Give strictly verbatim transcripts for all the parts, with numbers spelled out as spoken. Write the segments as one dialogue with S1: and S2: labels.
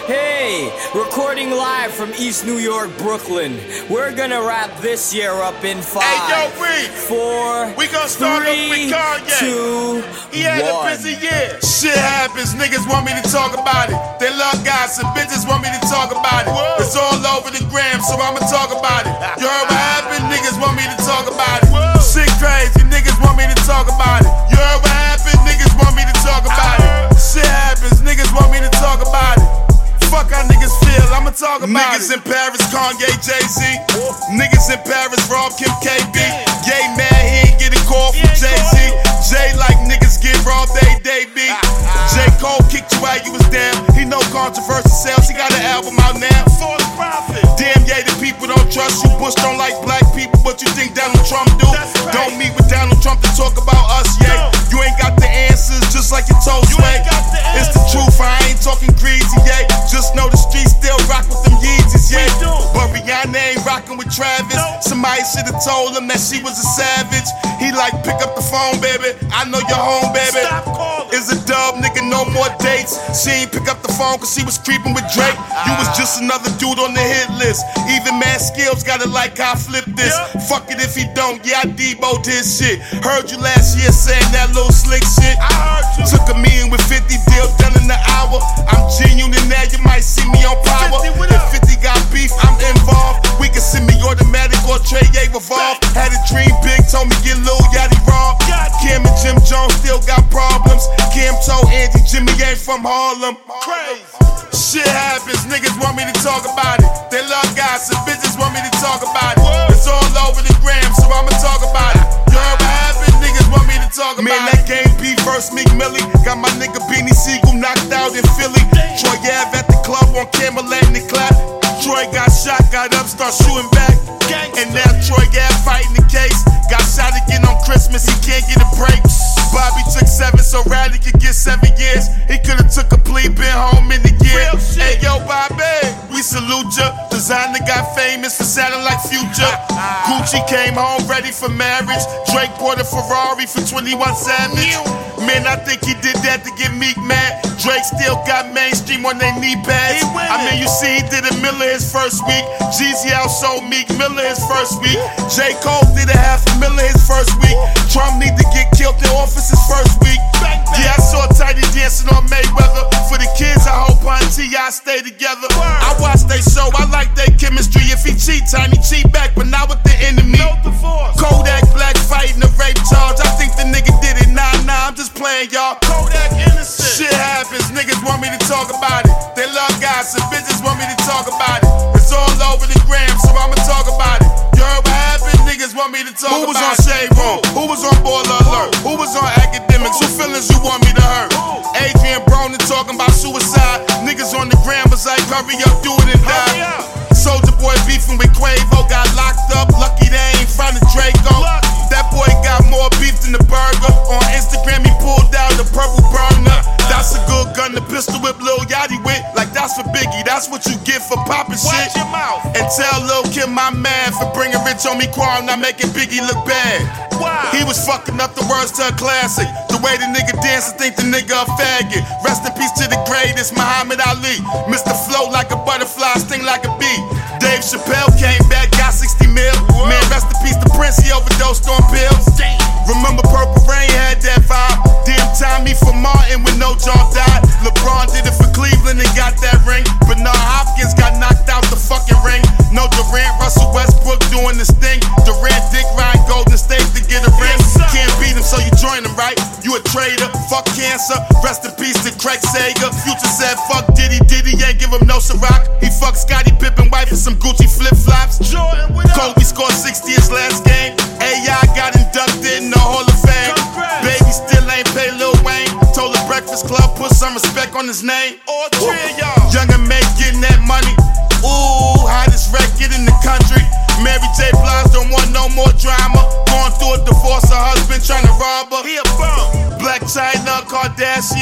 S1: Hey, recording live from East New York, Brooklyn. We're gonna wrap this year up in five,
S2: hey, yo, Reed.
S1: four,
S2: we gonna start
S1: three,
S2: off with Kanye.
S1: two,
S2: he had
S1: one.
S2: a busy year. Shit happens, niggas want me to talk about it. They love gossip, bitches want me to talk about it. Whoa. It's all over the gram, so I'ma talk about it. You heard what happened? Niggas want me to talk about it. Whoa. Shit crazy, niggas want me to talk about it. You heard what happened? Niggas want me to talk about it. Shit happens, niggas want me to talk about it. Fuck how niggas feel, I'ma talk about niggas it. Niggas in Paris, Kanye, Jay-Z. Niggas in Paris, Rob, Kim, K B. Yay, man, he ain't get a call from Jay-Z. Jay like niggas get robbed, they, they be. J. Cole kicked you out, you was down. He no controversial sales, he got an album out now. For the profit. Damn, yeah, the people don't trust you. Bush don't like black people, but you think Donald Trump do? Right. Don't meet with Donald Trump to talk about us, yeah. No. You ain't got the answers, just like your toes, you ain't got the answers. It's the truth, I ain't talking greasy, yeah. Just know the streets still rock with them Yeezys, yeah. But Rihanna ain't rocking with Travis. No. Somebody should've told him that she was a savage. He like, pick up the phone, baby. I know you're home, baby. Stop calling. It's a dub, nigga, no more dates. She ain't pick up the phone cause she was creeping with Drake. You was just another dude on the hit list. Even Mad Skills gotta like how I flip this. Yeah. Fuck it if he don't, yeah, I deboed his shit. Heard you last year saying that little slick shit. I heard you. Took a million with fifty deals done in the hour. I'm genuine now, you might see me on power. If fifty got beef, I'm involved. We can send me automatic or Trey A revolve. Had a dream big, told me get Lil Yachty raw. Cam and Jim Jones still got problems. Cam told Andy Jimmy ain't from Harlem. Crazy. Shit happens, niggas want me to talk about it. They love gossip, bitches want me to talk about it. It's all over the gram, so I'ma talk about it. You heard what happened? Niggas want me to talk about it. Man, that game P versus Meek Millie. Got my nigga Beanie Siegel knocked out in Philly. Troy Ave at the club on camera letting it clap. Troy got shot, got up, start shooting back. And now Troy Ave fighting the case. Got shot again on Christmas, he can't get a break. Bobby took seven so Riley could get seven years. He could've took a plea, been home in the year. Hey yo, Bobby, we salute ya. Designer got famous for sounding like Future. Gucci came home ready for marriage. Drake bought a Ferrari for twenty-one Savage. Man, I think he did that to get Meek mad. Drake still got mainstream on their knee pads. I mean, you see, he did a Miller his first week. Jeezy outsold Meek Miller his first week. J. Cole did a half a Miller his first week. Trump need to get killed in office his first week. Yeah, I saw Tidy dancing on Mayweather. For the kids, I hope Pun T I stay together. I watch they show, I like their chemistry. If he cheat, Tiny cheat back, but not with the enemy. Kodak Black fighting a rape charge. I think the nigga did it. Nah, nah, I'm just playing, y'all. Kodak innocent. Shit happens, niggas want me to talk about it. They love gossip, bitches want me to talk about it. It's all over the gram, so I'ma talk about it. You heard what happened? Niggas want me to talk about it. Who was on Shade Room? Who was on Baller Alert? Who was on Academics? Who feelings you want me to hurt? Adrian Broner talking about suicide. Niggas on the gram was like, hurry up, do it and die. Soulja Boy beefing with Quavo, got locked up. Lucky they ain't found a Draco. That boy got more beef than the burger. On Instagram he pulled out the purple burner. That's a good gun to pistol whip Lil Yachty with. Like that's for Biggie, that's what you get for popping shit. Watch your mouth. And tell Lil Kim my man for bringing Rich on me Quan, not making Biggie look bad. Wow. He was fucking up the words to a classic. The way the nigga dance, I think the nigga a faggot. Rest in peace to the greatest, Muhammad Ali. Mister Float like a butterfly, sting like a bee. Dave Chappelle came back, got sixty mil. Whoa. Man, rest in peace to Prince, he overdosed on pills. Damn. Remember Purple Rain had that vibe. Damn Tommy for Martin when no John died. LeBron did it for Cleveland and got that ring. Bernard Hopkins got knocked out the fucking ring. No Durant, Russell Westbrook doing this thing. Durant, Dick Ryan, Golden State to get a ring. Can't beat him, so you join him, right? You a traitor, fuck cancer. Rest in peace to Craig Sager. Future said fuck Diddy, Diddy ain't give him no Ciroc. He fucked Scottie Pippen wife and some Gucci flip flops. Kobe scored sixty his last game. A I got inducted in the Hall of Fame. Congrats. Baby still ain't pay Lil Wayne. Told the Breakfast Club put some respect on his name. All three of y'all. Younger May getting that money. Ooh, hottest record in the country. Mary J. Blige don't want no more drama. Going through a divorce, her husband trying to rob her. He a bum. Black China, Kardashian.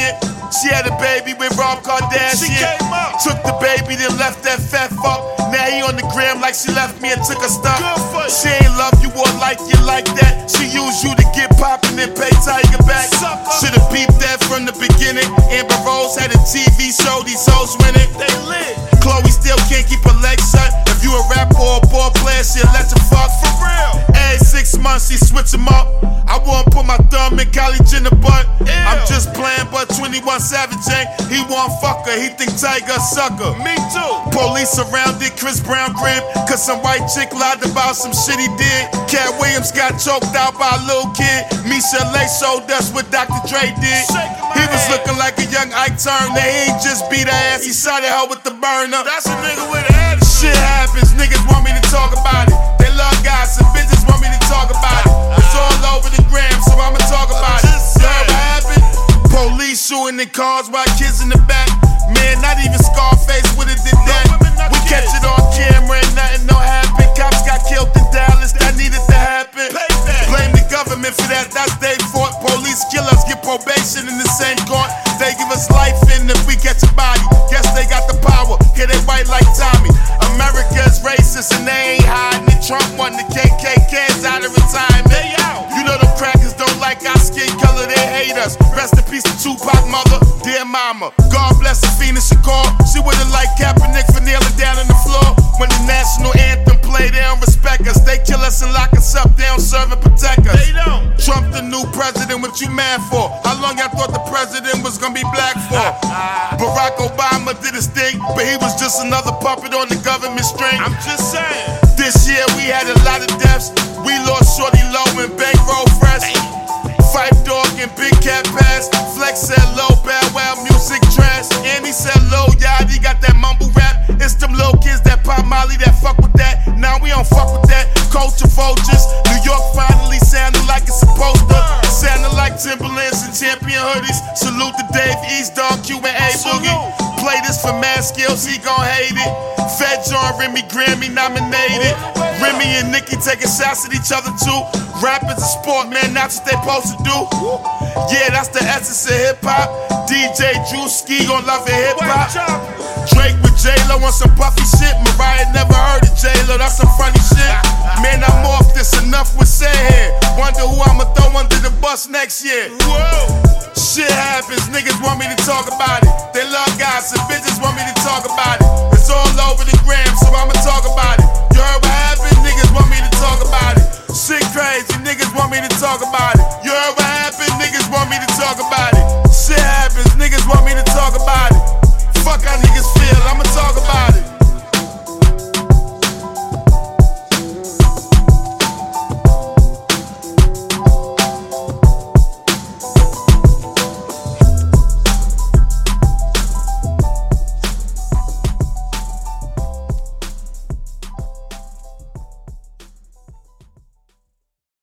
S2: She had a baby with Rob Kardashian.
S3: She came up.
S2: Took the baby, then left that fat fuck. Now he on the gram like she left me and took her stuff.
S3: Good for you.
S2: She ain't love you or like you like that. She used you to get poppin' and pay Tiger back. Should've peeped that from the beginning. Amber Rose had a T V show, these hoes winning.
S3: They lit.
S2: Chloe still can't keep her legs shut. If you a rapper or a ball player, she'll let you fuck.
S3: For real.
S2: Every six months she switch them up. I won't put my thumb in Kylie Jenner butt.
S3: Ew.
S2: I'm just playing, but twenty-one Savage ain't. He want fuck her, he think Tiger a sucker.
S3: Me too.
S2: Police surrounded Chris Brown crib, cause some white chick lied about some shit he did. Cat Williams got choked out by a little kid. Misha Lay showed us what Doctor Dre did. He was looking like a young Ike Turner. He ain't just beat her ass, he shot at her with the burner.
S3: That's a nigga with an attitude.
S2: Shit happens, niggas want me to talk about it. They love gossip, bitches want me to talk about it. It's all over the gram, so I'ma talk about it. You heard what happened? Police shooting in cars while kids in the back. Man, not even Scarface would've did that. We catch it on camera and nothing don't happen. Cops got killed in Dallas, that needed to happen. Blame the government for that, that's their fault. Police kill us, get probation in the same court. They give us life and if we catch a body, guess they got the power, get it right like Tommy. America's racist and they ain't hiding it. Trump won the K K K's out of retirement. They out. You know them crackers don't like our skin color, they hate us. Rest in peace to Tupac, mother, dear mama. God bless Afina Shakur. She wouldn't like Kaepernick for kneeling down on the floor. When the national anthem play, they don't respect us. They kill us and lock us up, they don't serve and protect us.
S3: They don't.
S2: Trump the new president, what you mad for? How long y'all thought the president was gonna be black for? Barack Obama did his thing, but he was just another puppet on the government string.
S3: I'm just saying.
S2: This year we had a lot of deaths. We lost Shorty Low and Bankroll Fresh. Fife Dog and Big Cat Pass. Flex said low, Bow Wow, music trash. And he said low, Yachty got that mumble rap. It's them little kids that pop Molly that fuck with that. Now we don't fuck with that. Culture vultures. New York finally sounded like it's supposed to. Sounded like Timberlands and champion hoodies. Salute to Dave East Dog, Q and A Boogie. Play this for mad skills, he gon' hate it. Fat John Remy Grammy nominated. Remy and Nicki taking shots at each other too. Rap is a sport, man, that's what they supposed to do. Yeah, that's the essence of hip hop. D J Drewski gon' love it hip hop. Drake with J-Lo on some puffy shit. Mariah never heard of J-Lo, that's some funny shit. Man, I'm off this, enough with said here. Wonder who I'ma throw under the bus next year. Whoa. Shit happens, niggas want me to talk about it. They love gossip.